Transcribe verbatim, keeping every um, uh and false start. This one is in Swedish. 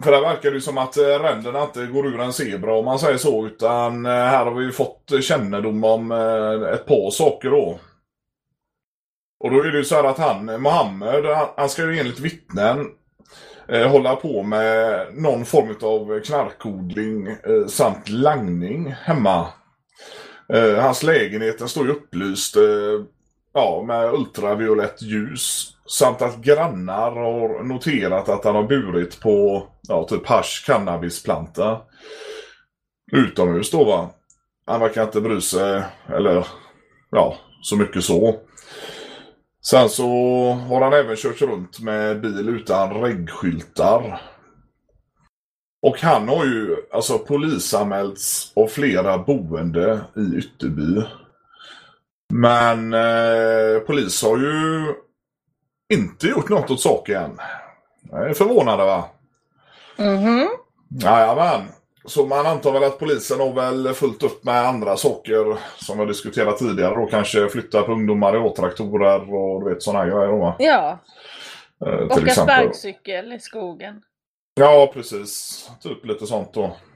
För det verkar ju som att ränderna inte går ur en zebra om man säger så, utan här har vi fått kännedom om ett par saker då. Och då är det ju så här att han, Mohammed, han, han ska ju enligt vittnen eh, hålla på med någon form av knarkodling eh, samt langning hemma. Eh, hans lägenhet står ju upplyst eh, ja, med ultraviolett ljus. Samt att grannar har noterat att han har burit på ja, typ hasch cannabisplanta utomhus då, va. Han verkar inte bry sig, eller ja, så mycket så. Sen så har han även kört runt med bil utan reggskyltar. Och han har ju alltså polisanmälts av flera boende i Ytterby. Men eh, polis har ju inte gjort något åt saken. Jag är förvånad, va? Mhm. Jajamän. Så man antar väl att polisen har väl fullt upp med andra saker som vi diskuterat tidigare. Då kanske flytta på ungdomar i åtraktorer och du vet sådana här grejer då, va? Ja. Eh, till Åka exempel. sparkcykel i skogen. Ja, precis. Typ lite sånt då.